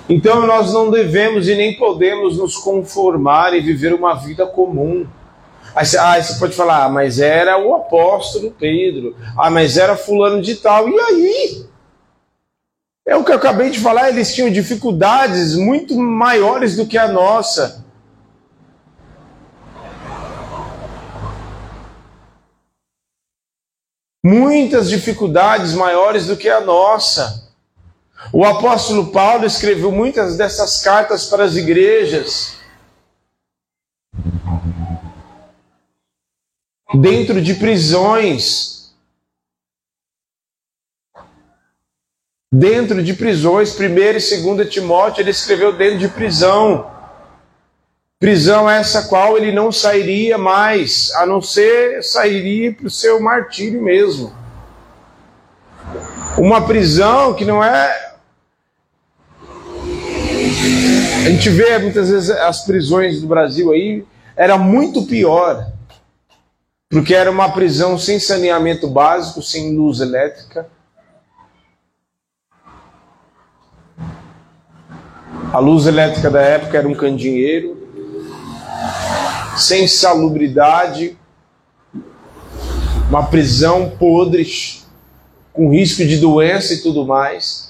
Então nós não devemos e nem podemos nos conformar e viver uma vida comum. Aí você pode falar, mas era o apóstolo Pedro, mas era fulano de tal, e aí? É o que eu acabei de falar, eles tinham dificuldades muito maiores do que a nossa. Muitas dificuldades maiores do que a nossa. O apóstolo Paulo escreveu muitas dessas cartas para as igrejas dentro de prisões. Dentro de prisões, 1 e 2 Timóteo, ele escreveu dentro de prisão. Prisão essa qual ele não sairia mais, a não ser sairia para o seu martírio mesmo. Uma prisão que não é... A gente vê muitas vezes as prisões do Brasil aí, era muito pior. Porque era uma prisão sem saneamento básico, sem luz elétrica. A luz elétrica da época era um candeeiro. Sem salubridade. Uma prisão podre, com risco de doença e tudo mais.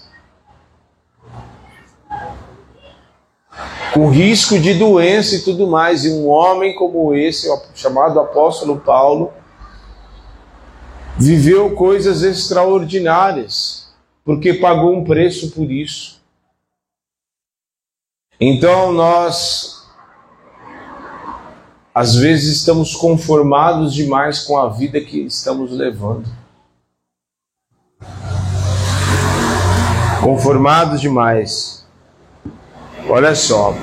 Com risco de doença e tudo mais. E um homem como esse, chamado apóstolo Paulo, viveu coisas extraordinárias, porque pagou um preço por isso. Então nós, às vezes, estamos conformados demais com a vida que estamos levando. Conformados demais. Olha só.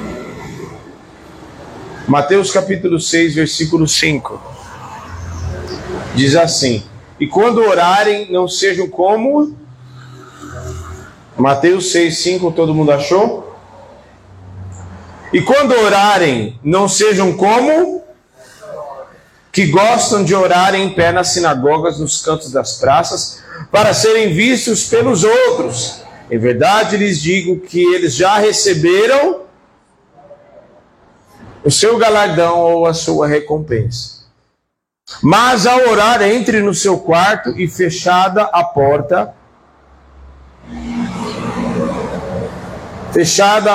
Mateus capítulo 6, versículo 5. Diz assim: e quando orarem, não sejam como... Mateus 6, 5, todo mundo achou? E quando orarem, não sejam como... que gostam de orar em pé nas sinagogas, nos cantos das praças, para serem vistos pelos outros. Em verdade lhes digo que eles já receberam o seu galardão ou a sua recompensa. Mas ao orar, entre no seu quarto e fechada a porta, fechando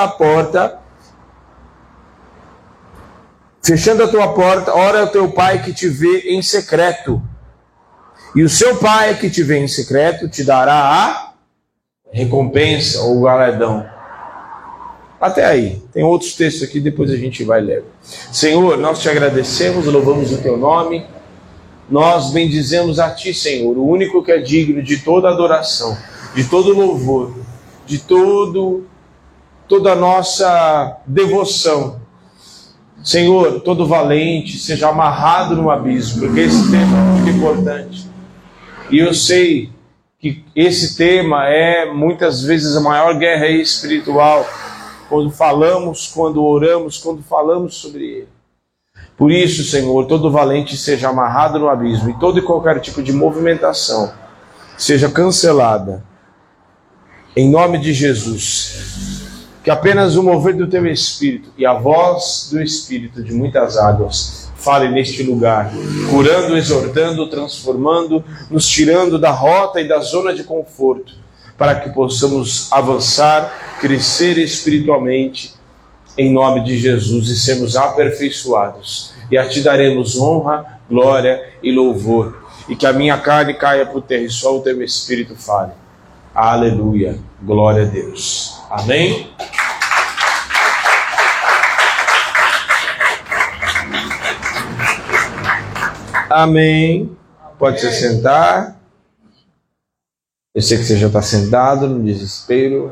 a tua porta, ora ao teu pai que te vê em secreto. E o seu pai que te vê em secreto te dará a recompensa ou galardão. Até aí. Tem outros textos aqui, depois a gente vai ler. Senhor, nós te agradecemos, louvamos o teu nome. Nós bendizemos a ti, Senhor, o único que é digno de toda adoração, de todo louvor, de toda a nossa devoção. Senhor, todo valente seja amarrado no abismo, porque esse tema é muito importante. E eu sei que esse tema é muitas vezes a maior guerra espiritual, quando falamos, quando oramos, quando falamos sobre ele. Por isso, Senhor, todo valente seja amarrado no abismo, e todo e qualquer tipo de movimentação seja cancelada, em nome de Jesus. Que apenas o mover do teu Espírito e a voz do Espírito de muitas águas fale neste lugar, curando, exortando, transformando, nos tirando da rota e da zona de conforto, para que possamos avançar, crescer espiritualmente, em nome de Jesus, e sermos aperfeiçoados. E a ti daremos honra, glória e louvor. E que a minha carne caia por terra e só o teu Espírito fale. Aleluia. Glória a Deus. Amém? Amém. Pode se sentar. Eu sei que você já está sentado no desespero.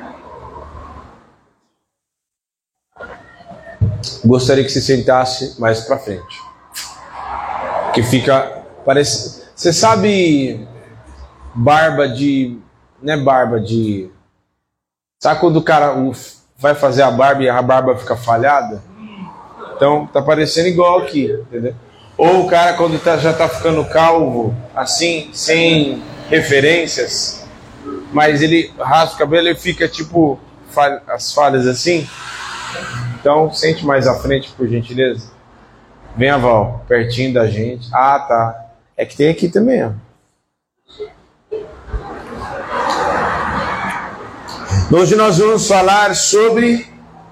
Gostaria que você sentasse mais para frente. Que fica... parece... Você sabe... barba de... não é barba de... Sabe quando o cara vai fazer a barba e a barba fica falhada? Então, tá parecendo igual aqui, entendeu? Ou o cara quando já tá ficando calvo, assim, sem referências, mas ele raspa o cabelo e fica tipo as falhas assim? Então, sente mais à frente, por gentileza. Vem, Val, pertinho da gente. Ah, tá. É que tem aqui também, ó. Hoje nós vamos falar sobre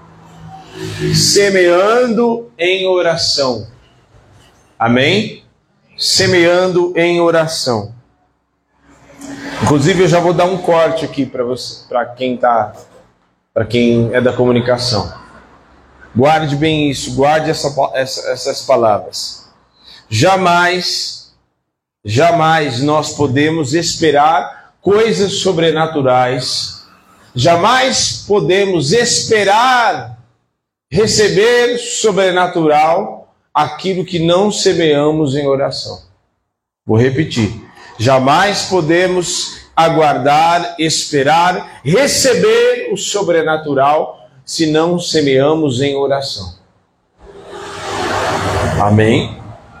semeando em oração. Amém? Semeando em oração. Inclusive eu já vou dar um corte aqui para você, para quem é da comunicação. Guarde bem isso, guarde essas palavras. Jamais nós podemos esperar coisas sobrenaturais. Jamais podemos esperar receber sobrenatural aquilo que não semeamos em oração. Vou repetir. Jamais podemos aguardar, esperar, receber o sobrenatural se não semeamos em oração. Amém?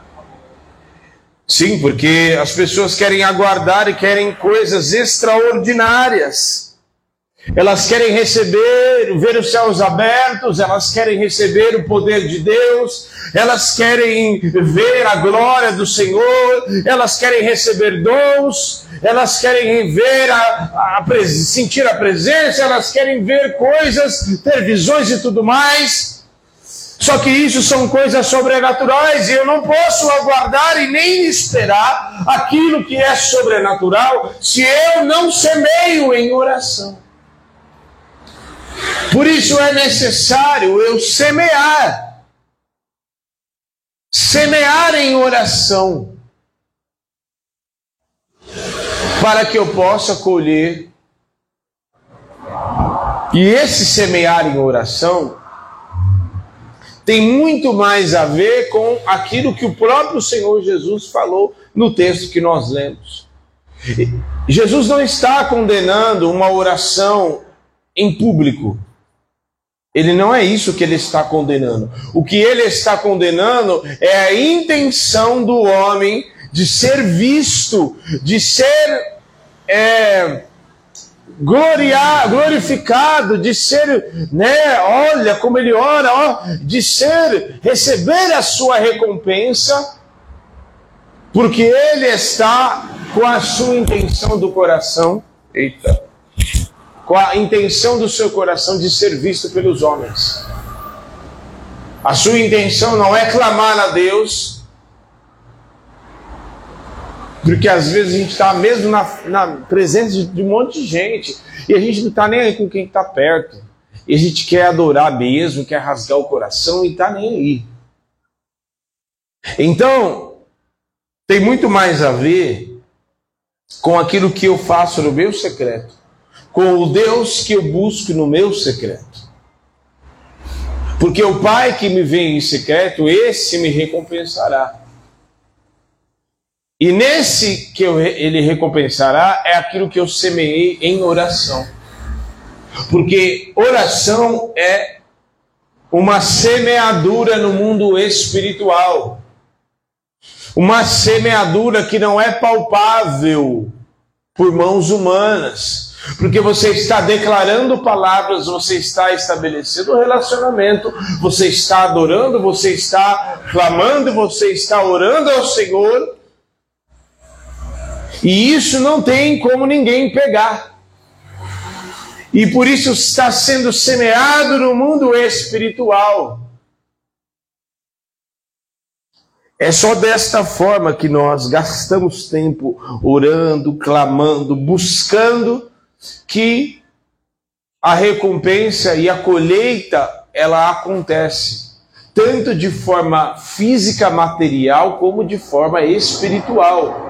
Sim, porque as pessoas querem aguardar e querem coisas extraordinárias. Elas querem receber, ver os céus abertos, elas querem receber o poder de Deus, elas querem ver a glória do Senhor, elas querem receber dons, elas querem ver sentir a presença, elas querem ver coisas, ter visões e tudo mais. Só que isso são coisas sobrenaturais e eu não posso aguardar e nem esperar aquilo que é sobrenatural se eu não semeio em oração. Por isso é necessário eu semear em oração, para que eu possa colher. E esse semear em oração tem muito mais a ver com aquilo que o próprio Senhor Jesus falou no texto que nós lemos. Jesus não está condenando uma oração em público. Ele não é isso que ele está condenando. O que ele está condenando é a intenção do homem de ser visto, de ser glorificado, de ser, olha como ele ora, de receber a sua recompensa, porque ele está com a sua intenção do coração, com a intenção do seu coração de ser visto pelos homens. A sua intenção não é clamar a Deus, porque às vezes a gente está mesmo na presença de um monte de gente, e a gente não está nem aí com quem está perto, e a gente quer adorar mesmo, quer rasgar o coração e está nem aí. Então, tem muito mais a ver com aquilo que eu faço no meu secreto, com o Deus que eu busco no meu secreto. Porque o Pai que me vê em secreto, esse me recompensará. E nesse que ele recompensará é aquilo que eu semeei em oração. Porque oração é uma semeadura no mundo espiritual. Uma semeadura que não é palpável por mãos humanas. Porque você está declarando palavras, você está estabelecendo um relacionamento, você está adorando, você está clamando, você está orando ao Senhor. E isso não tem como ninguém pegar. E por isso está sendo semeado no mundo espiritual. É só desta forma que nós gastamos tempo orando, clamando, buscando, que a recompensa e a colheita, ela acontece, tanto de forma física, material, como de forma espiritual.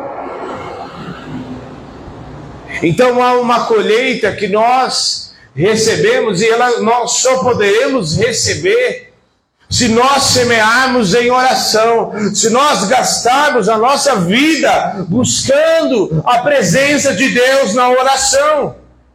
Então há uma colheita que nós recebemos, e nós só poderemos receber se nós semearmos em oração, se nós gastarmos a nossa vida buscando a presença de Deus na oração.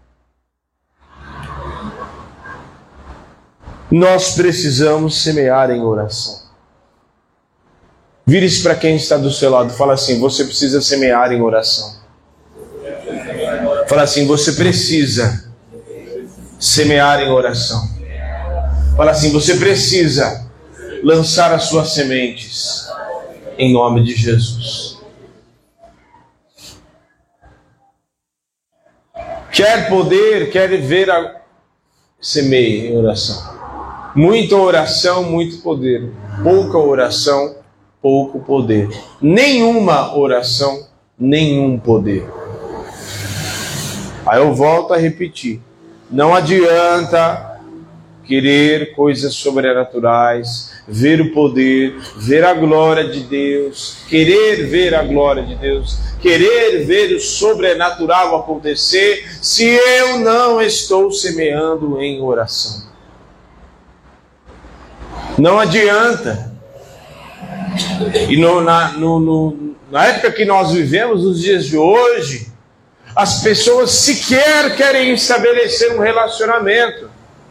Nós precisamos semear em oração. Vire-se para quem está do seu lado e fala assim: você precisa semear em oração. Fala assim: você precisa semear em oração. Fala assim: você precisa lançar as suas sementes em nome de Jesus. Quer poder, quer ver semeie em oração. Muita oração, muito poder. Pouca oração, pouco poder. Nenhuma oração, nenhum poder. Aí eu volto a repetir. Não adianta querer coisas sobrenaturais, ver o poder, ver a glória de Deus, querer ver a glória de Deus, querer ver o sobrenatural acontecer, se eu não estou semeando em oração. Não adianta. E na época que nós vivemos, nos dias de hoje, as pessoas sequer querem estabelecer um relacionamento.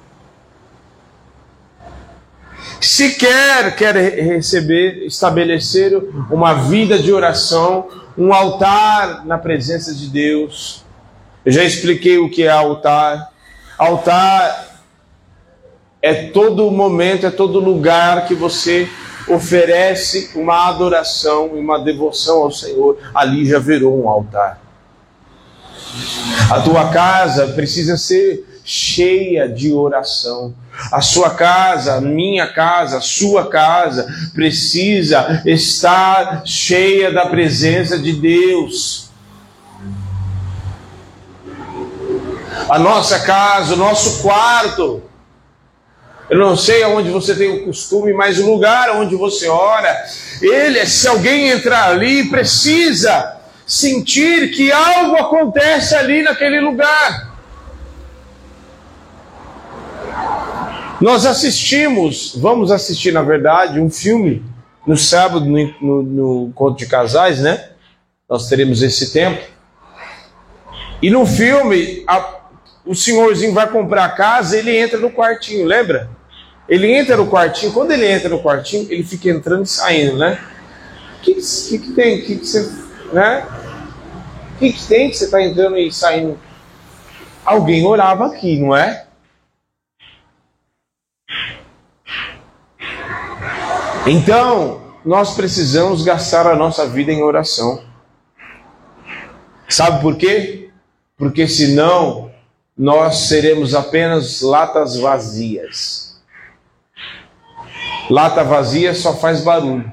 Sequer quer estabelecer uma vida de oração, um altar na presença de Deus. Eu já expliquei o que é altar. Altar é todo momento, é todo lugar que você oferece uma adoração e uma devoção ao Senhor. Ali já virou um altar. A tua casa precisa ser cheia de oração. A sua casa, a minha casa, a sua casa precisa estar cheia da presença de Deus. A nossa casa, o nosso quarto, eu não sei aonde você tem o costume, mas o lugar onde você ora, se alguém entrar ali, precisa sentir que algo acontece ali naquele lugar. Nós vamos assistir na verdade um filme no sábado no Encontro de Casais, né? Nós teremos esse tempo. E no filme, o senhorzinho vai comprar a casa, ele entra no quartinho, lembra? Ele entra no quartinho, quando ele entra no quartinho, ele fica entrando e saindo, né? O que tem? O que você, né? O que tem que você está entrando e saindo? Alguém orava aqui, não é? Então, nós precisamos gastar a nossa vida em oração. Sabe por quê? Porque senão nós seremos apenas latas vazias. Lata vazia só faz barulho.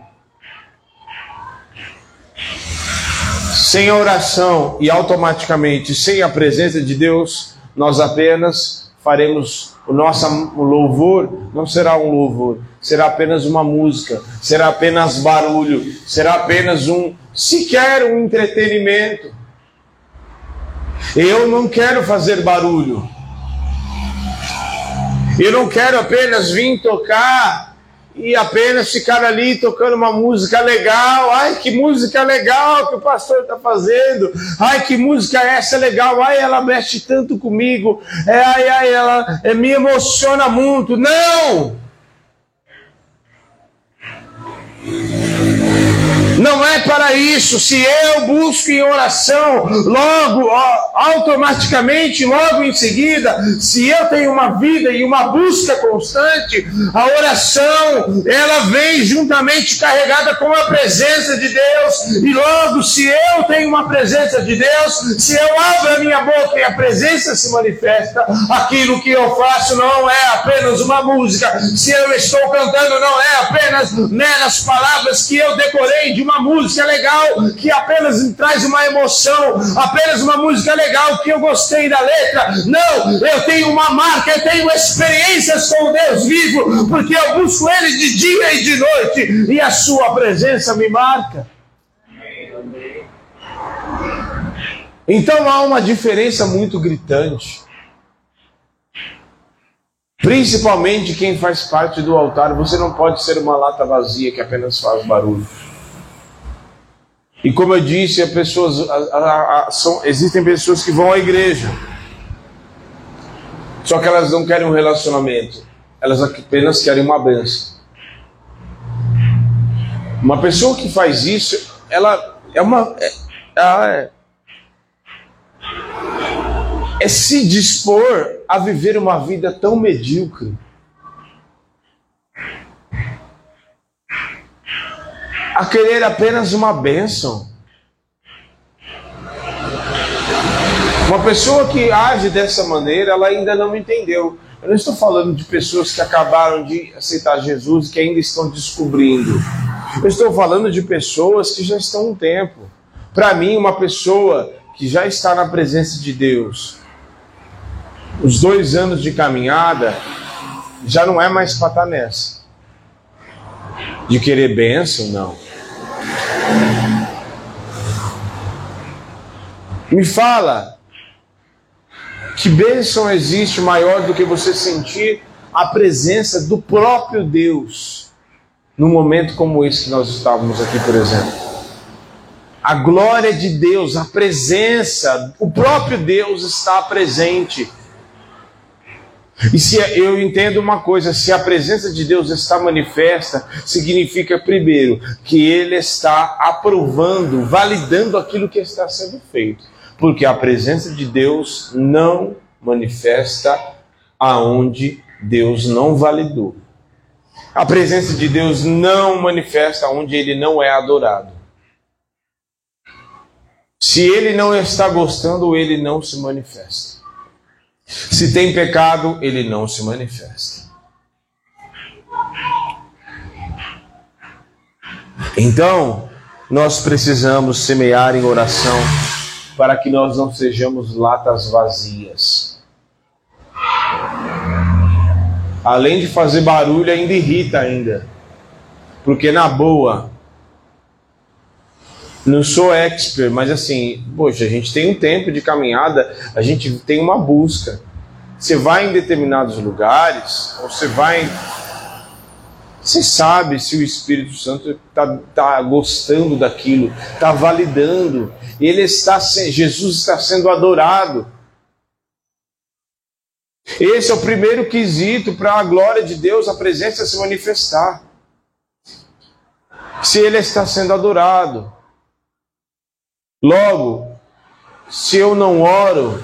Sem a oração e automaticamente sem a presença de Deus, nós apenas faremos o nosso louvor, não será um louvor, será apenas uma música, será apenas barulho, será apenas sequer um entretenimento. Eu não quero fazer barulho. Eu não quero apenas vir tocar e apenas ficar ali tocando uma música legal. Ai, que música legal que o pastor está fazendo. Ai, que música é essa legal. Ai, ela mexe tanto comigo. Ela me emociona muito. Não! Não é para isso. Se eu busco em oração, logo, automaticamente, logo em seguida, se eu tenho uma vida e uma busca constante, a oração, ela vem juntamente carregada com a presença de Deus. E logo, se eu tenho uma presença de Deus, se eu abro a minha boca e a presença se manifesta, aquilo que eu faço não é apenas uma música. Se eu estou cantando, não é apenas meras palavras que eu decorei de uma música legal que apenas me traz uma emoção, apenas uma música legal que eu gostei da letra. Não, eu tenho uma marca, eu tenho experiências com o Deus vivo, porque eu busco Ele de dia e de noite, e a sua presença me marca. Então há uma diferença muito gritante. Principalmente quem faz parte do altar. Você não pode ser uma lata vazia que apenas faz barulho. E como eu disse, existem pessoas que vão à igreja, só que elas não querem um relacionamento, elas apenas querem uma bênção. Uma pessoa que faz isso, é se dispor a viver uma vida tão medíocre. A querer apenas uma bênção. Uma pessoa que age dessa maneira, ela ainda não entendeu. Eu não estou falando de pessoas que acabaram de aceitar Jesus e que ainda estão descobrindo. Eu estou falando de pessoas que já estão um tempo. Para mim, uma pessoa que já está na presença de Deus, os 2 anos de caminhada, já não é mais para estar nessa. De querer bênção, não. Me fala, que bênção existe maior do que você sentir a presença do próprio Deus num momento como esse que nós estávamos aqui, por exemplo? A glória de Deus, a presença, o próprio Deus está presente. E se eu entendo uma coisa, se a presença de Deus está manifesta, significa primeiro que Ele está aprovando, validando aquilo que está sendo feito. Porque a presença de Deus não manifesta aonde Deus não validou. A presença de Deus não manifesta onde Ele não é adorado. Se Ele não está gostando, Ele não se manifesta. Se tem pecado, Ele não se manifesta. Então, nós precisamos semear em oração para que nós não sejamos latas vazias. Além de fazer barulho, ainda irrita ainda. Porque na boa, não sou expert, mas assim, poxa, a gente tem um tempo de caminhada, a gente tem uma busca. Você vai em determinados lugares, ou você sabe se o Espírito Santo está gostando daquilo, está validando. Jesus está sendo adorado. Esse é o primeiro quesito para a glória de Deus, a presença se manifestar. Se Ele está sendo adorado. Logo, se eu não oro,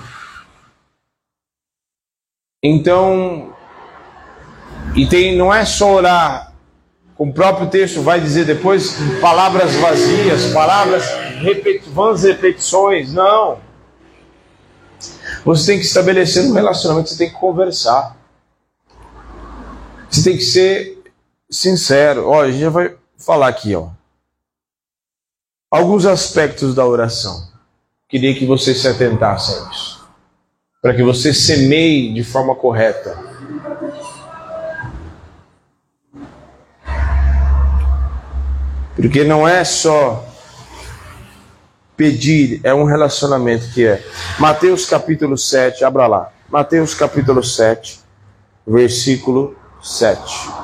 então, não é só orar, como o próprio texto vai dizer depois, palavras vazias, vãs repetições, não. Você tem que estabelecer um relacionamento, você tem que conversar. Você tem que ser sincero. A gente já vai falar aqui, alguns aspectos da oração. Queria que você se atentasse a isso, para que você semeie de forma correta. Porque não é só pedir, é um relacionamento que é. Mateus capítulo 7, abra lá. Mateus capítulo 7, versículo 7.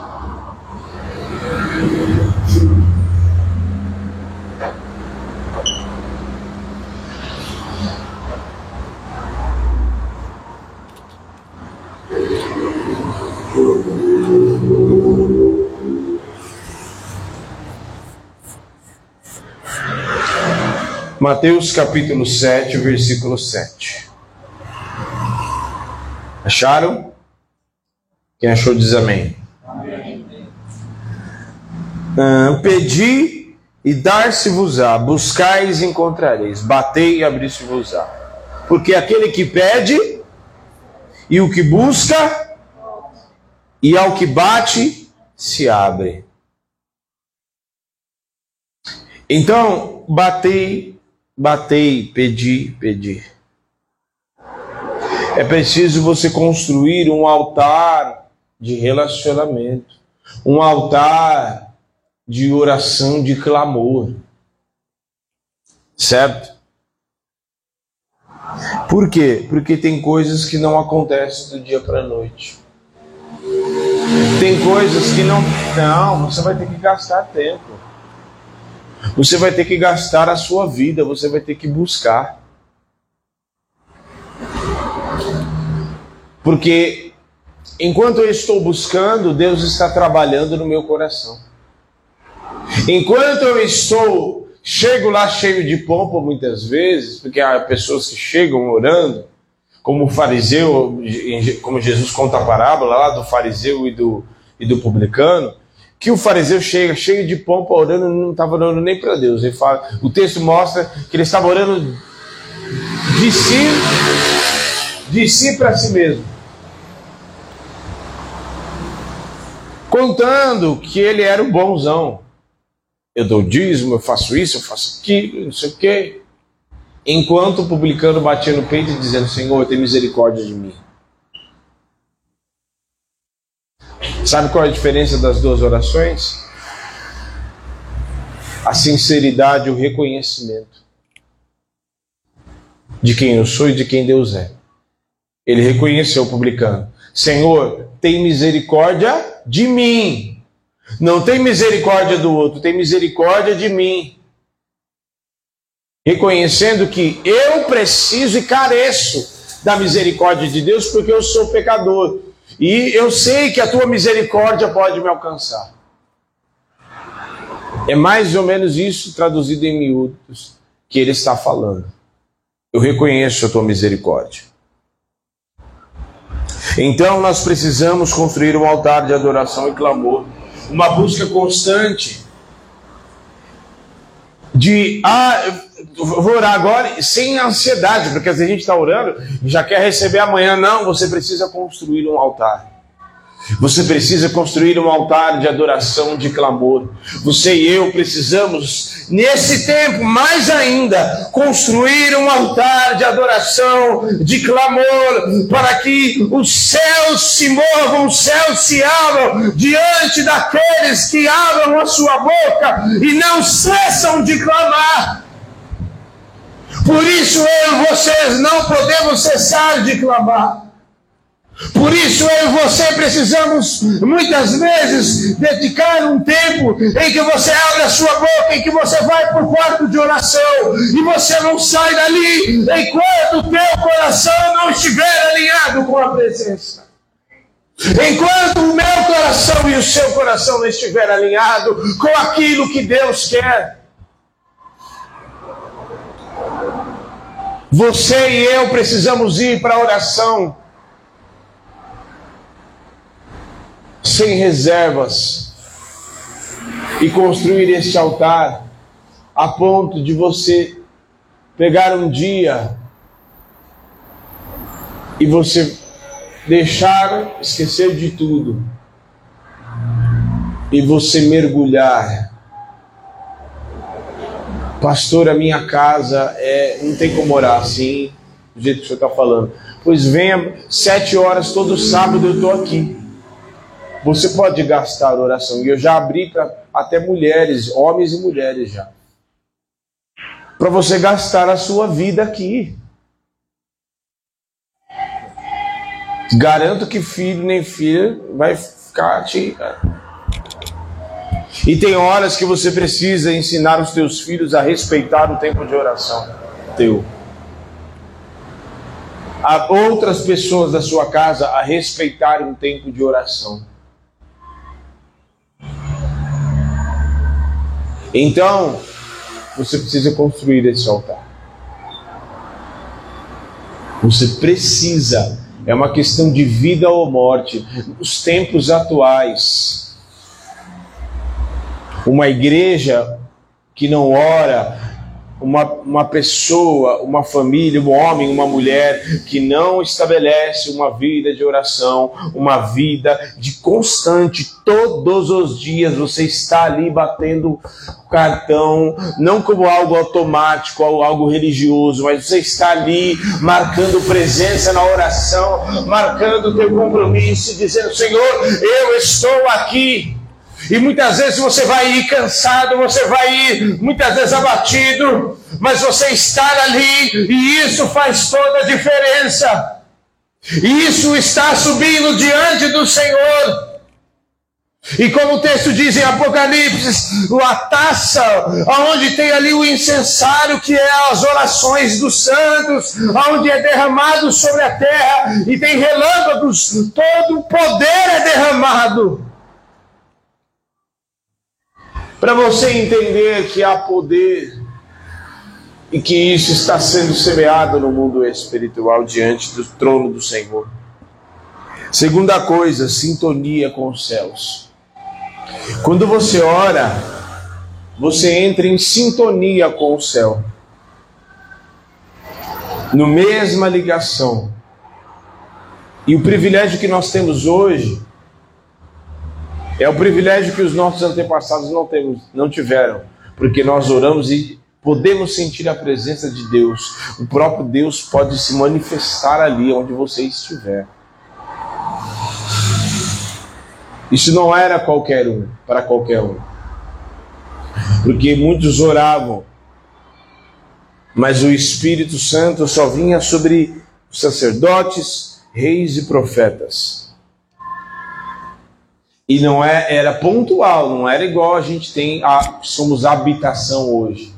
Mateus capítulo 7, versículo 7. Acharam? Quem achou diz amém. Amém. Pedi e dar-se-vos-á, buscais e encontrareis, batei e abrir-se-vos-á. Porque aquele que pede, e o que busca, e ao que bate, se abre. Então, batei, pedi. É preciso você construir um altar de relacionamento, um altar de oração, de clamor. Certo? Por quê? Porque tem coisas que não acontecem do dia para a noite. Tem coisas que não, você vai ter que gastar tempo. Você vai ter que gastar a sua vida, você vai ter que buscar. Porque enquanto eu estou buscando, Deus está trabalhando no meu coração. Enquanto eu chego lá cheio de pompa muitas vezes, porque há pessoas que chegam orando, como o fariseu, como Jesus conta a parábola lá do fariseu e do publicano, que o fariseu chega cheio de pompa, orando, não estava orando nem para Deus. Ele fala, o texto mostra que ele estava orando de si para si mesmo, contando que ele era o bonzão. Eu dou dízimo, eu faço isso, eu faço aquilo, não sei o quê. Enquanto o publicano batia no peito e dizendo, Senhor, tem misericórdia de mim. Sabe qual é a diferença das duas orações? A sinceridade e o reconhecimento de quem eu sou e de quem Deus é. Ele reconheceu o publicano. Senhor, tem misericórdia de mim. Não tem misericórdia do outro, tem misericórdia de mim. Reconhecendo que eu preciso e careço da misericórdia de Deus porque eu sou pecador. E eu sei que a tua misericórdia pode me alcançar. É mais ou menos isso traduzido em miúdos que ele está falando. Eu reconheço a tua misericórdia. Então nós precisamos construir um altar de adoração e clamor. Uma busca constante de vou orar agora sem ansiedade, porque às vezes a gente está orando e já quer receber amanhã. Não, você precisa construir um altar. Você precisa construir um altar de adoração, de clamor. Você e eu precisamos, nesse tempo, mais ainda, construir um altar de adoração, de clamor, para que os céus se movam, os céus se abram diante daqueles que abram a sua boca e não cessam de clamar. Por isso eu e vocês não podemos cessar de clamar. Por isso eu e você precisamos muitas vezes dedicar um tempo em que você abre a sua boca, em que você vai para o quarto de oração e você não sai dali enquanto o teu coração não estiver alinhado com a presença. Enquanto o meu coração e o seu coração não estiver alinhado com aquilo que Deus quer. Você e eu precisamos ir para a oração sem reservas e construir este altar a ponto de você pegar um dia e você esquecer de tudo e você mergulhar. Pastor, a minha casa não tem como orar assim, do jeito que o senhor está falando. Pois venha 7 horas todo sábado, eu estou aqui. Você pode gastar a oração. E eu já abri para até mulheres, homens e mulheres já. Para você gastar a sua vida aqui. Garanto que filho nem filha vai ficar te... E tem horas que você precisa ensinar os teus filhos a respeitar o tempo de oração teu. Há outras pessoas da sua casa a respeitarem um tempo de oração. Então, você precisa construir esse altar. Você precisa. É uma questão de vida ou morte. Nos tempos atuais, uma igreja que não ora, uma pessoa, uma família, um homem, uma mulher que não estabelece uma vida de oração, uma vida de constante, todos os dias você está ali batendo cartão, não como algo automático ou algo religioso, mas você está ali marcando presença na oração, marcando o teu compromisso, dizendo, Senhor, eu estou aqui. E muitas vezes você vai ir cansado, você vai ir muitas vezes abatido, mas você estar ali e isso faz toda a diferença. E isso está subindo diante do Senhor. E como o texto diz em Apocalipse, a taça, onde tem ali o incensário, que é as orações dos santos, onde é derramado sobre a terra, e tem relâmpagos, todo o poder é derramado. Para você entender que há poder e que isso está sendo semeado no mundo espiritual diante do trono do Senhor. Segunda coisa, sintonia com os céus. Quando você ora, você entra em sintonia com o céu, no mesma ligação. E o privilégio que nós temos hoje é o privilégio que os nossos antepassados não tiveram, porque nós oramos e podemos sentir a presença de Deus. O próprio Deus pode se manifestar ali onde você estiver. Isso não era para qualquer um, porque muitos oravam, mas o Espírito Santo só vinha sobre os sacerdotes, reis e profetas. E não era pontual, não era igual a gente somos habitação hoje.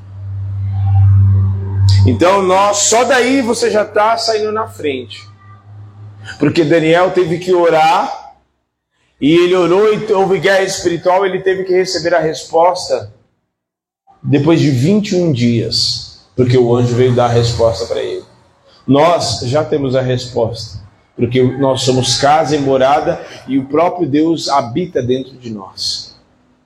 Então só daí você já está saindo na frente. Porque Daniel teve que orar, e ele orou e houve guerra espiritual, ele teve que receber a resposta depois de 21 dias, porque o anjo veio dar a resposta para ele. Nós já temos a resposta, porque nós somos casa e morada, e o próprio Deus habita dentro de nós.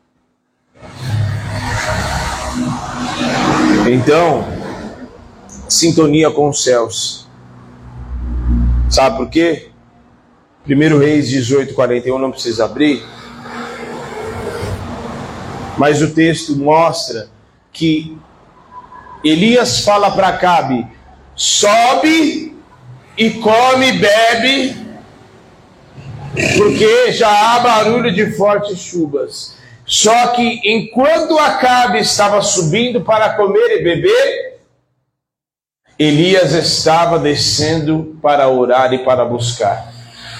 Então, sintonia com os céus. Sabe por quê? 1 Reis 18:41, não precisa abrir. Mas o texto mostra que Elias fala para Acabe: sobe e come e bebe, porque já há barulho de fortes chuvas. Só que enquanto Acabe estava subindo para comer e beber, Elias estava descendo para orar e para buscar.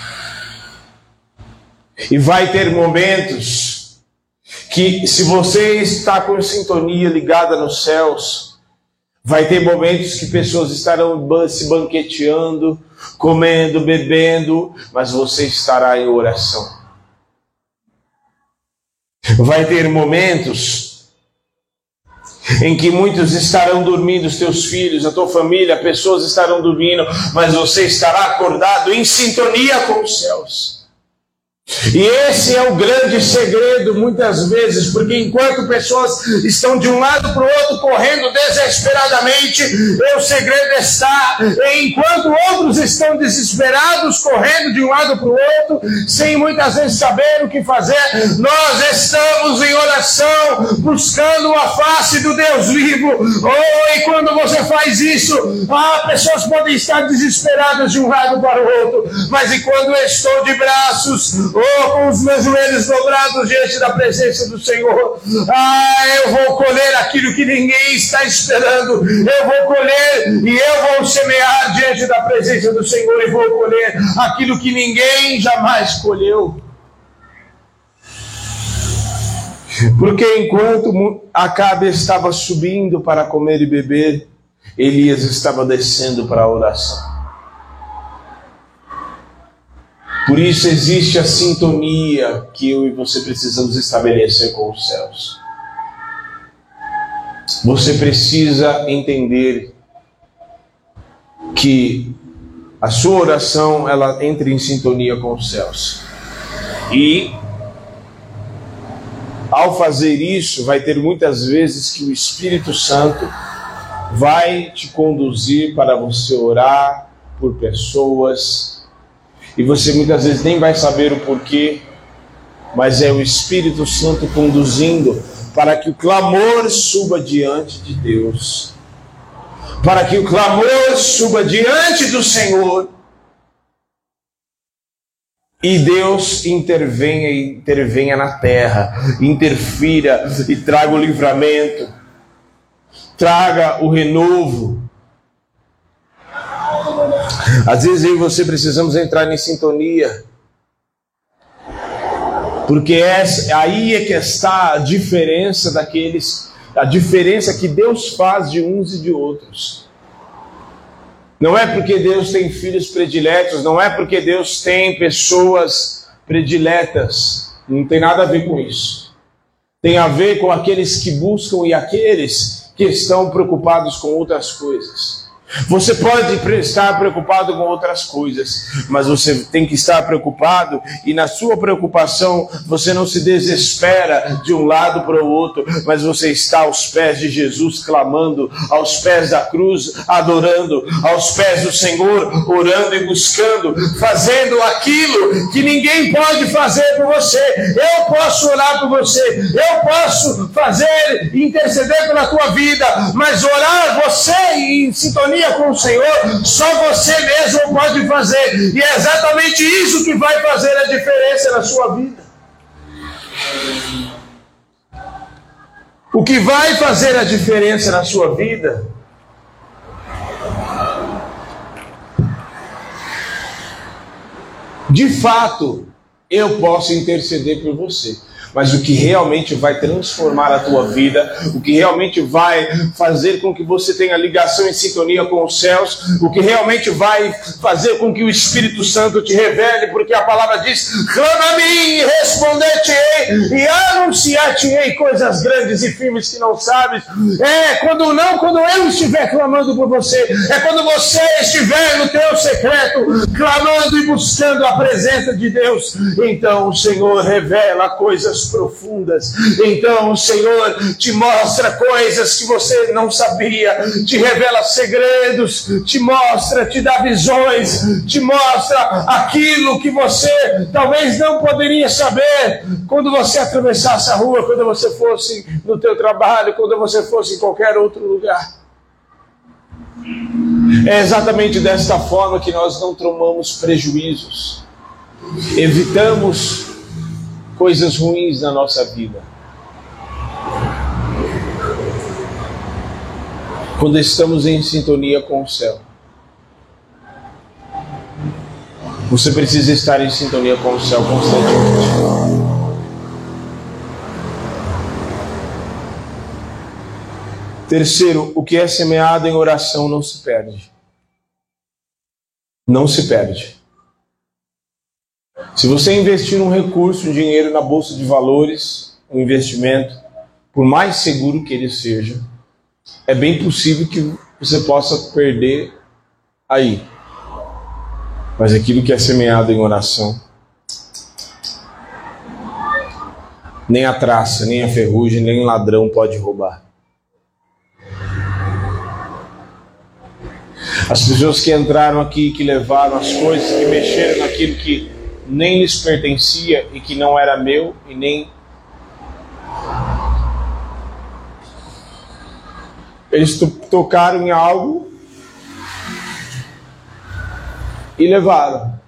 E vai ter momentos que, se você está com sintonia ligada nos céus, vai ter momentos que pessoas estarão se banqueteando, comendo, bebendo, mas você estará em oração. Vai ter momentos em que muitos estarão dormindo, os teus filhos, a tua família, pessoas estarão dormindo, mas você estará acordado em sintonia com os céus. E esse é o grande segredo muitas vezes, porque enquanto pessoas estão de um lado para o outro correndo desesperadamente, o segredo está enquanto outros estão desesperados correndo de um lado para o outro, sem muitas vezes saber o que fazer, nós estamos em oração, buscando a face do Deus vivo. E quando você faz isso, pessoas podem estar desesperadas de um lado para o outro, mas e quando eu estou de braços com os meus joelhos dobrados diante da presença do Senhor, eu vou colher aquilo que ninguém está esperando, eu vou colher e eu vou semear diante da presença do Senhor e vou colher aquilo que ninguém jamais colheu. Porque enquanto Acabe estava subindo para comer e beber, Elias estava descendo para a oração. Por isso existe a sintonia que eu e você precisamos estabelecer com os céus. Você precisa entender que a sua oração, ela entra em sintonia com os céus. E ao fazer isso, vai ter muitas vezes que o Espírito Santo vai te conduzir para você orar por pessoas, e você muitas vezes nem vai saber o porquê, mas é o Espírito Santo conduzindo para que o clamor suba diante de Deus, para que o clamor suba diante do Senhor, e Deus intervenha na terra, interfira e traga o livramento, traga o renovo. Às vezes eu e você precisamos entrar em sintonia, porque aí é que está a diferença a diferença que Deus faz de uns e de outros. Não é porque Deus tem filhos prediletos, não é porque Deus tem pessoas prediletas, não tem nada a ver com isso. Tem a ver com aqueles que buscam e aqueles que estão preocupados com outras coisas. Você pode estar preocupado com outras coisas, mas você tem que estar preocupado, e na sua preocupação você não se desespera de um lado para o outro, mas você está aos pés de Jesus, clamando, aos pés da cruz, adorando, aos pés do Senhor, orando e buscando, fazendo aquilo que ninguém pode fazer por você. Eu posso orar por você, eu posso fazer, interceder pela tua vida, mas orar você em sintonia com o Senhor, só você mesmo pode fazer, e é exatamente isso que vai fazer a diferença na sua vida. O que vai fazer a diferença na sua vida de fato, eu posso interceder por você, mas o que realmente vai transformar a tua vida, o que realmente vai fazer com que você tenha ligação em sintonia com os céus, o que realmente vai fazer com que o Espírito Santo te revele, porque a palavra diz: clama a mim e responder-te-ei e anunciar-te-ei coisas grandes e firmes que não sabes. Quando eu estiver clamando por você, é quando você estiver no teu secreto, clamando e buscando a presença de Deus, então o Senhor revela coisas profundas. Então o Senhor te mostra coisas que você não sabia, te revela segredos, te dá visões, te mostra aquilo que você talvez não poderia saber quando você atravessasse a rua, quando você fosse no teu trabalho, quando você fosse em qualquer outro lugar. É exatamente desta forma que nós não tomamos prejuízos, evitamos coisas ruins na nossa vida, quando estamos em sintonia com o céu. Você precisa estar em sintonia com o céu constantemente. Terceiro, o que é semeado em oração não se perde. Não se perde. Se você investir um recurso, um dinheiro na bolsa de valores, um investimento, por mais seguro que ele seja, é bem possível que você possa perder aí. Mas aquilo que é semeado em oração, nem a traça, nem a ferrugem, nem o ladrão pode roubar. As pessoas que entraram aqui, que levaram as coisas, que mexeram naquilo que nem lhes pertencia e que não era meu e nem... Eles tocaram em algo e levaram.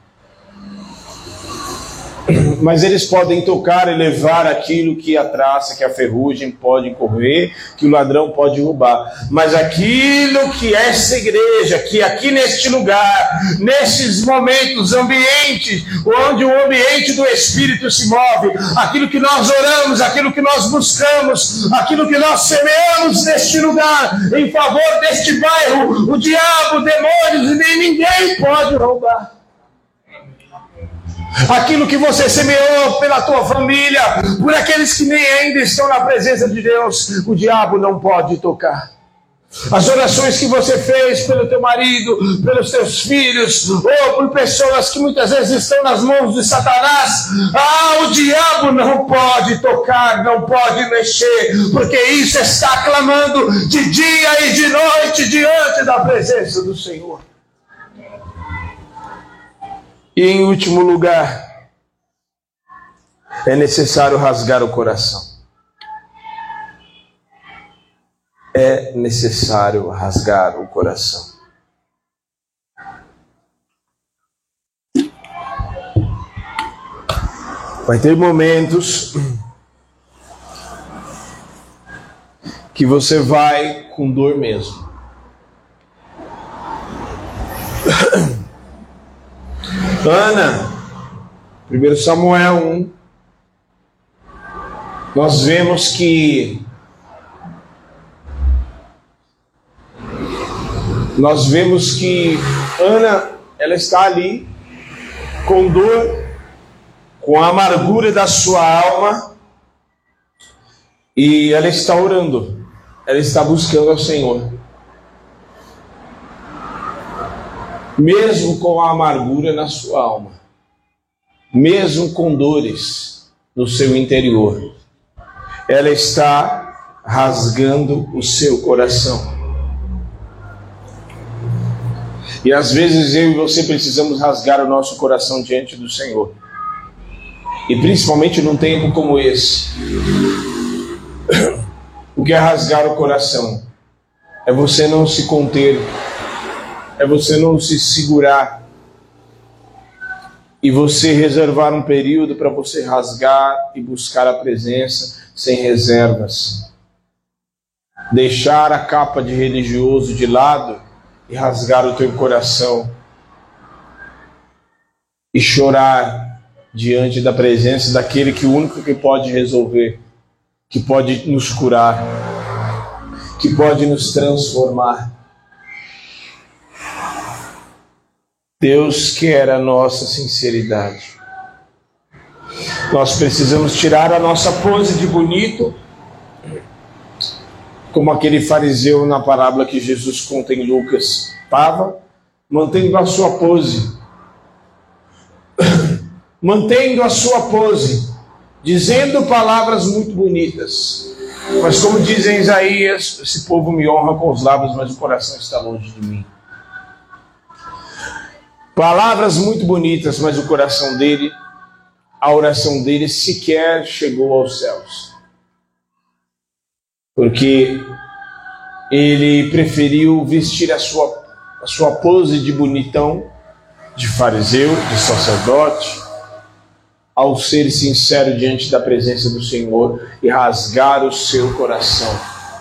Mas eles podem tocar e levar aquilo que a traça, que a ferrugem pode corroer, que o ladrão pode roubar. Mas aquilo que essa igreja, que aqui neste lugar, nesses momentos, ambientes, onde o ambiente do Espírito se move, aquilo que nós oramos, aquilo que nós buscamos, aquilo que nós semeamos neste lugar, em favor deste bairro, o diabo, demônios, nem ninguém pode roubar. Aquilo que você semeou pela tua família, por aqueles que nem ainda estão na presença de Deus, o diabo não pode tocar. As orações que você fez pelo teu marido, pelos teus filhos, ou por pessoas que muitas vezes estão nas mãos de Satanás, o diabo não pode tocar, não pode mexer, porque isso está clamando de dia e de noite diante da presença do Senhor. E em último lugar, é necessário rasgar o coração. É necessário rasgar o coração. Vai ter momentos que você vai com dor mesmo. Ana, 1 Samuel 1, nós vemos que Ana, ela está ali com dor, com a amargura da sua alma, e ela está orando. ela está buscando ao Senhor. Mesmo com a amargura na sua alma, mesmo com dores no seu interior, ela está rasgando o seu coração. E às vezes eu e você precisamos rasgar o nosso coração diante do Senhor. E principalmente num tempo como esse. O que é rasgar o coração? É você não se conter. É você não se segurar. E você reservar um período para você rasgar e buscar a presença sem reservas. Deixar a capa de religioso de lado e rasgar o teu coração. E chorar diante da presença daquele que o único que pode resolver, que pode nos curar, que pode nos transformar. Deus quer a nossa sinceridade. Nós precisamos tirar a nossa pose de bonito, como aquele fariseu na parábola que Jesus conta em Lucas estava, mantendo a sua pose. Mantendo a sua pose, dizendo palavras muito bonitas. Mas como diz em Isaías, esse povo me honra com os lábios, mas o coração está longe de mim. Palavras muito bonitas, mas o coração dele, a oração dele sequer chegou aos céus. Porque ele preferiu vestir a sua pose de bonitão, de fariseu, de sacerdote, ao ser sincero diante da presença do Senhor e rasgar o seu coração.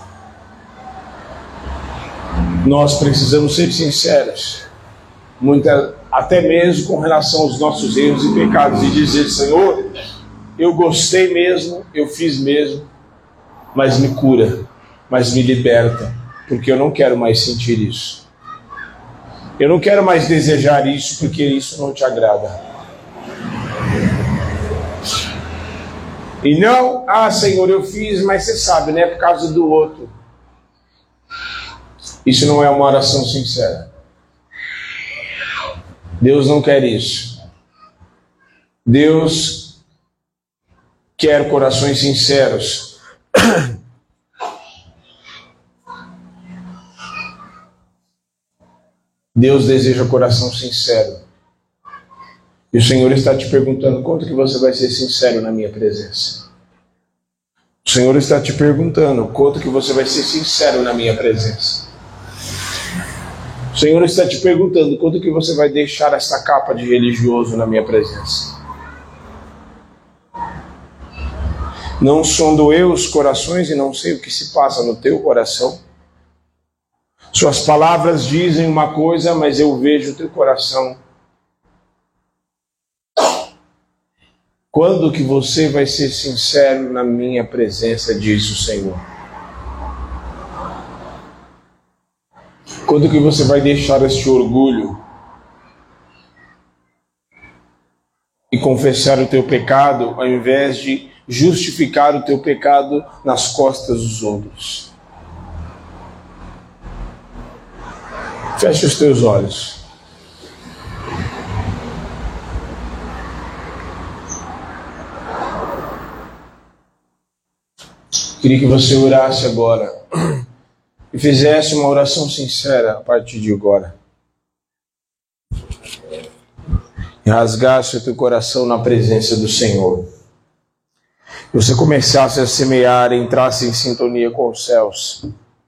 Nós precisamos ser sinceros, até mesmo com relação aos nossos erros e pecados, e dizer: Senhor, eu gostei mesmo, eu fiz mesmo, mas me cura, mas me liberta, porque eu não quero mais sentir isso. Eu não quero mais desejar isso, porque isso não te agrada. E não, Senhor, eu fiz, mas você sabe, né, por causa do outro. Isso não é uma oração sincera. Deus não quer isso. Deus quer corações sinceros. Deus deseja coração sincero. E o Senhor está te perguntando: quanto que você vai ser sincero na minha presença? O Senhor está te perguntando: quanto que você vai ser sincero na minha presença? O Senhor está te perguntando: quanto que você vai deixar essa capa de religioso na minha presença? Não sondo eu os corações e não sei o que se passa no teu coração? Suas palavras dizem uma coisa, mas eu vejo o teu coração. Quando que você vai ser sincero na minha presença, diz o Senhor? Quando que você vai deixar este orgulho e confessar o teu pecado, ao invés de justificar o teu pecado nas costas dos outros? Feche os teus olhos. Queria que você orasse agora e fizesse uma oração sincera a partir de agora. E rasgasse o teu coração na presença do Senhor. E você começasse a semear, entrasse em sintonia com os céus.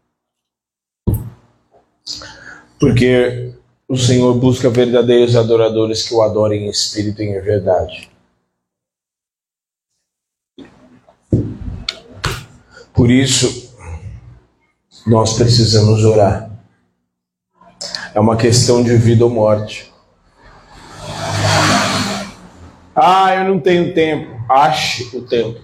Porque o Senhor busca verdadeiros adoradores que o adorem em espírito e em verdade. Por isso, nós precisamos orar. É uma questão de vida ou morte. Eu não tenho tempo. Ache o tempo.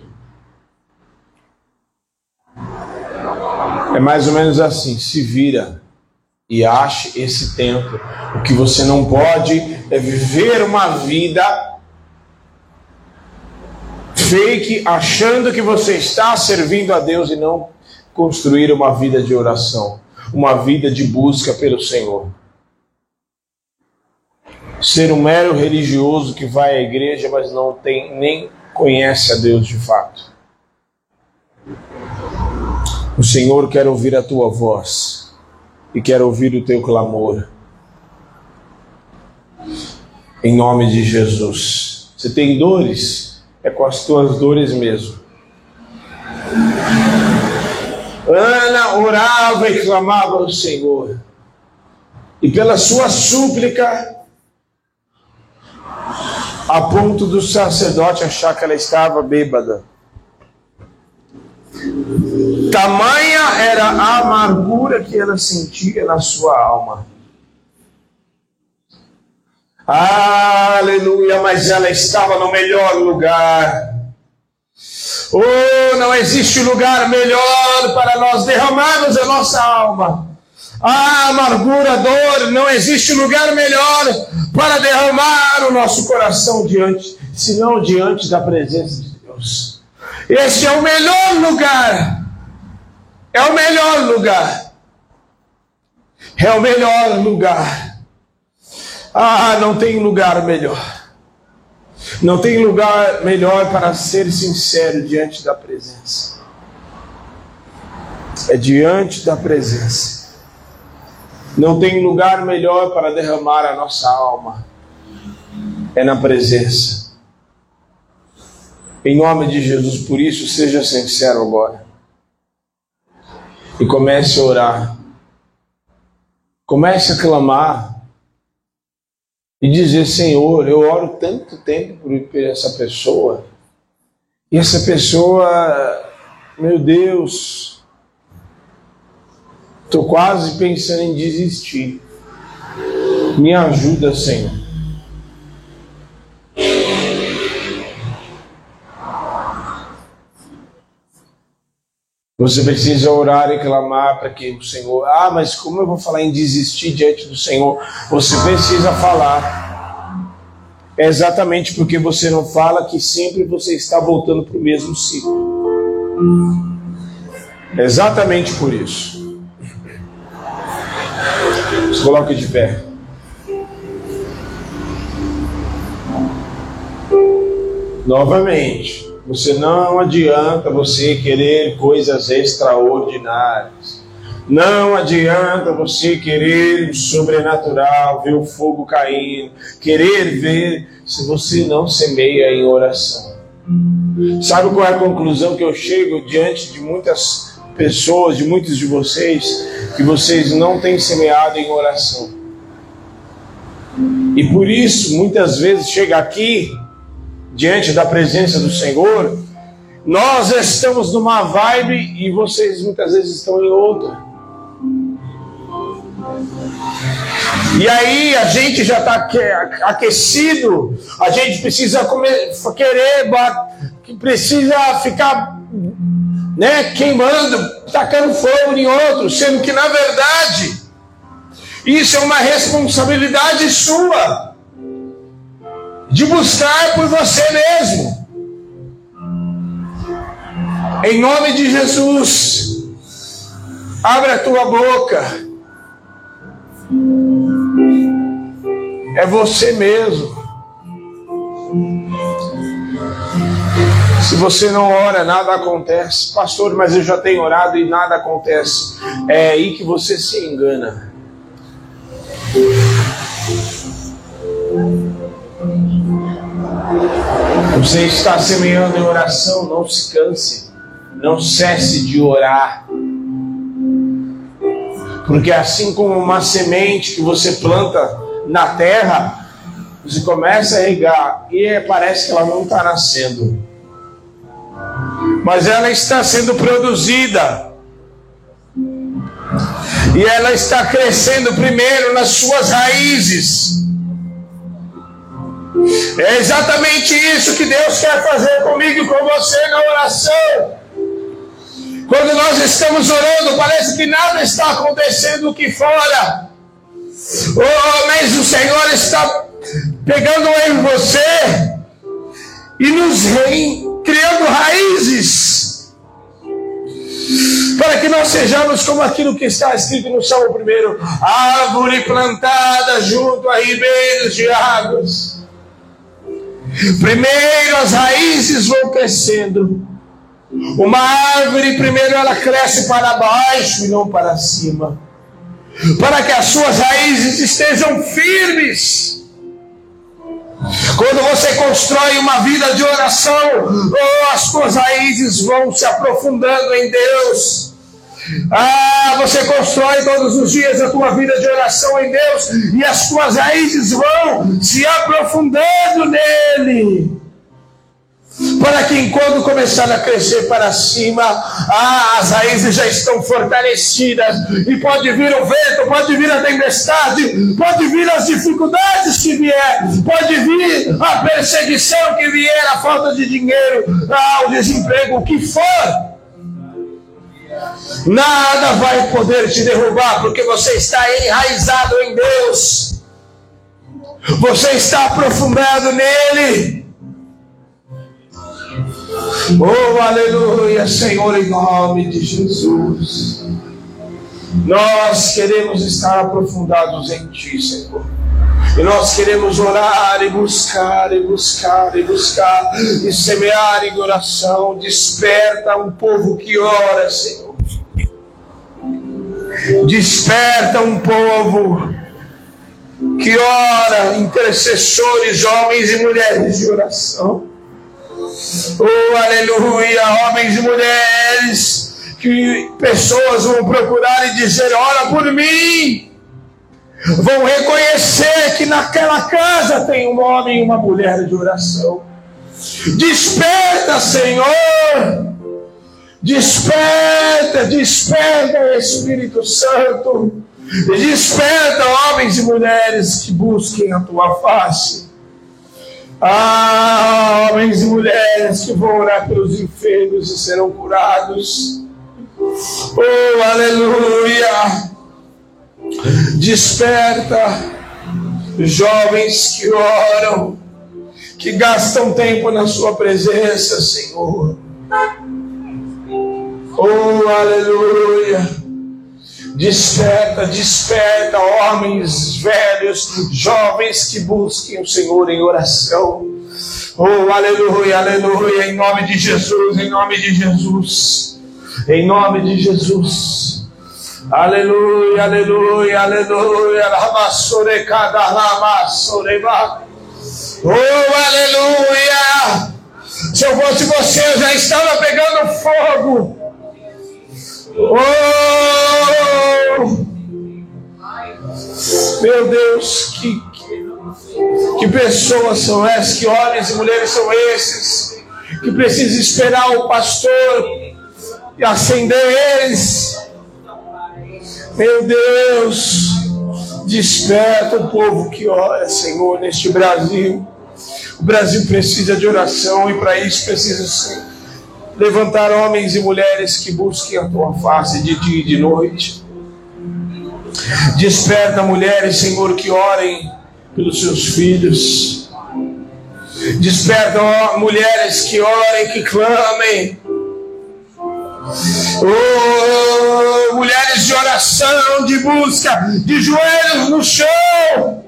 É mais ou menos assim: se vira e ache esse tempo. O que você não pode é viver uma vida fake, achando que você está servindo a Deus e não construir uma vida de oração, uma vida de busca pelo Senhor. Ser um mero religioso que vai à igreja, mas não tem, nem conhece a Deus de fato. O Senhor quer ouvir a tua voz e quer ouvir o teu clamor. Em nome de Jesus. Você tem dores? É com as tuas dores mesmo. Ana orava e clamava ao Senhor. E pela sua súplica, a ponto do sacerdote achar que ela estava bêbada. Tamanha era a amargura que ela sentia na sua alma. Aleluia, mas ela estava no melhor lugar. Oh, não existe lugar melhor para nós derramarmos a nossa alma. A amargura, a dor, não existe lugar melhor para derramar o nosso coração senão diante da presença de Deus. Este é o melhor lugar. É o melhor lugar. É o melhor lugar. Não tem lugar melhor. Não tem lugar melhor para ser sincero diante da presença. É diante da presença. Não tem lugar melhor para derramar a nossa alma. É na presença. Em nome de Jesus, por isso, seja sincero agora. E comece a orar. Comece a clamar. E dizer: Senhor, eu oro tanto tempo por essa pessoa. E essa pessoa, meu Deus, estou quase pensando em desistir. Me ajuda, Senhor. Você precisa orar e clamar para que o Senhor... mas como eu vou falar em desistir diante do Senhor? Você precisa falar. É exatamente porque você não fala que sempre você está voltando para o mesmo ciclo. É exatamente por isso. Se coloque de pé. Novamente. Não adianta você querer coisas extraordinárias. Não adianta você querer o sobrenatural, ver o fogo caindo, querer ver, se você não semeia em oração. Sabe qual é a conclusão que eu chego diante de muitas pessoas, de muitos de vocês, que vocês não têm semeado em oração. E por isso, muitas vezes, chega aqui, diante da presença do Senhor, nós estamos numa vibe e vocês muitas vezes estão em outra. E aí a gente já está aquecido, a gente precisa precisa ficar queimando, tacando fogo em outro, sendo que na verdade isso é uma responsabilidade sua. De buscar por você mesmo. Em nome de Jesus, abre a tua boca. É você mesmo. Se você não ora, nada acontece. Pastor, mas eu já tenho orado e nada acontece. É aí que você se engana. Você está semeando em oração, não se canse, não cesse de orar. Porque assim como uma semente que você planta na terra, você começa a regar e parece que ela não está nascendo. Mas ela está sendo produzida. E ela está crescendo primeiro nas suas raízes. É exatamente isso que Deus quer fazer comigo e com você na oração. Quando nós estamos orando, parece que nada está acontecendo aqui fora. Mas o Senhor está pegando em você e nos criando raízes para que sejamos como aquilo que está escrito no Salmo 1: árvore plantada junto a ribeiros de águas. Primeiro as raízes vão crescendo. Uma árvore, primeiro ela cresce para baixo e não para cima, para que as suas raízes estejam firmes. Quando você constrói uma vida de oração, as suas raízes vão se aprofundando em Deus. Você constrói todos os dias a tua vida de oração em Deus, e as tuas raízes vão se aprofundando nele, para que quando começar a crescer para cima, as raízes já estão fortalecidas, e pode vir o vento, pode vir a tempestade, pode vir as dificuldades que vier, pode vir a perseguição que vier, a falta de dinheiro, o desemprego, o que for. Nada vai poder te derrubar, porque você está enraizado em Deus, você está aprofundado nele. Oh, aleluia, Senhor, em nome de Jesus. Nós queremos estar aprofundados em Ti, Senhor. E nós queremos orar e buscar, e buscar, e buscar, e semear em oração. Desperta um povo que ora, Senhor. Desperta um povo que ora, intercessores, homens e mulheres de oração. Oh, aleluia, homens e mulheres, que pessoas vão procurar e dizer: ora por mim. Vão reconhecer que naquela casa tem um homem e uma mulher de oração. Desperta, Senhor. Desperta, desperta, Espírito Santo. Desperta, homens e mulheres que busquem a Tua face. Homens e mulheres que vão orar pelos enfermos e serão curados. Oh, aleluia. Desperta, jovens que oram, que gastam tempo na Sua presença, Senhor. Oh, aleluia. Desperta, desperta, homens, velhos, jovens que busquem o Senhor em oração. Oh, aleluia, aleluia, em nome de Jesus, em nome de Jesus, em nome de Jesus. Aleluia, aleluia, aleluia. Oh, aleluia. Se eu fosse você, eu já estava pegando fogo. Oh, meu Deus, que pessoas são essas, que homens e mulheres são esses, que precisam esperar o pastor e acender eles. Meu Deus, desperta o povo que ora, Senhor, neste Brasil. O Brasil precisa de oração, e para isso precisa levantar homens e mulheres que busquem a Tua face de dia e de noite. Desperta mulheres, Senhor, que orem pelos seus filhos. Desperta mulheres que orem, que clamem. Oh, mulheres de oração, de busca, de joelhos no chão.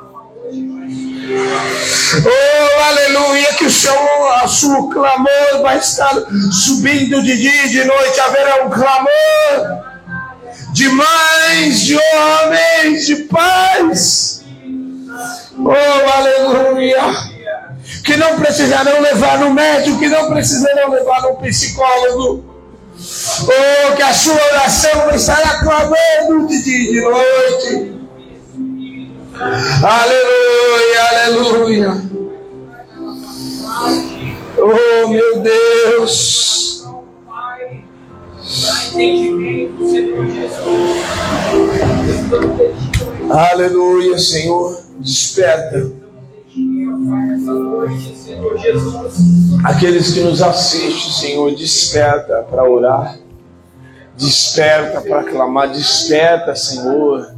Oh, aleluia, que o seu clamor vai estar subindo de dia e de noite. Haverá um clamor de mães, de homens, de pais. Oh, aleluia, que não precisarão levar no médico, que não precisarão levar no psicólogo. Oh, que a sua oração vai estar clamando de dia e de noite. Aleluia, aleluia. Oh, meu Deus. Aleluia, Senhor. Desperta aqueles que nos assistem, Senhor. Desperta para orar. Desperta para clamar. Desperta, Senhor,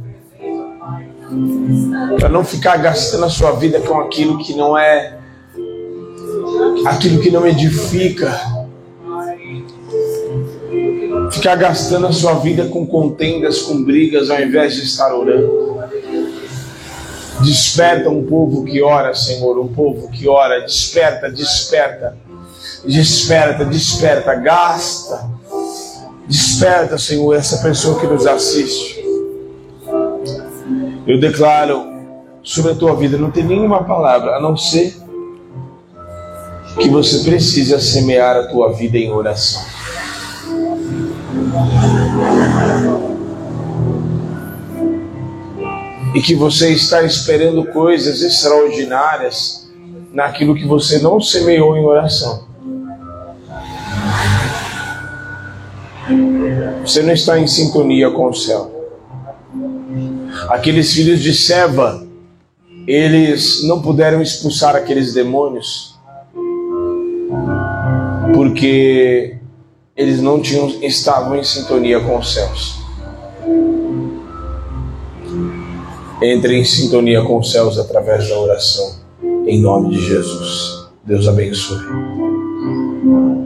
para não ficar gastando a sua vida com aquilo que não é, aquilo que não edifica. ficar gastando a sua vida com contendas, com brigas, ao invés de estar orando. Desperta um povo que ora, Senhor, um povo que ora. Desperta, desperta, desperta, desperta, gasta. Desperta, Senhor, essa pessoa que nos assiste. Eu declaro sobre a tua vida, não tem nenhuma palavra, a não ser que você precisa semear a tua vida em oração. E que você está esperando coisas extraordinárias naquilo que você não semeou em oração. Você não está em sintonia com o céu. Aqueles filhos de Seva, eles não puderam expulsar aqueles demônios porque eles não estavam em sintonia com os céus. Entre em sintonia com os céus através da oração, em nome de Jesus. Deus abençoe.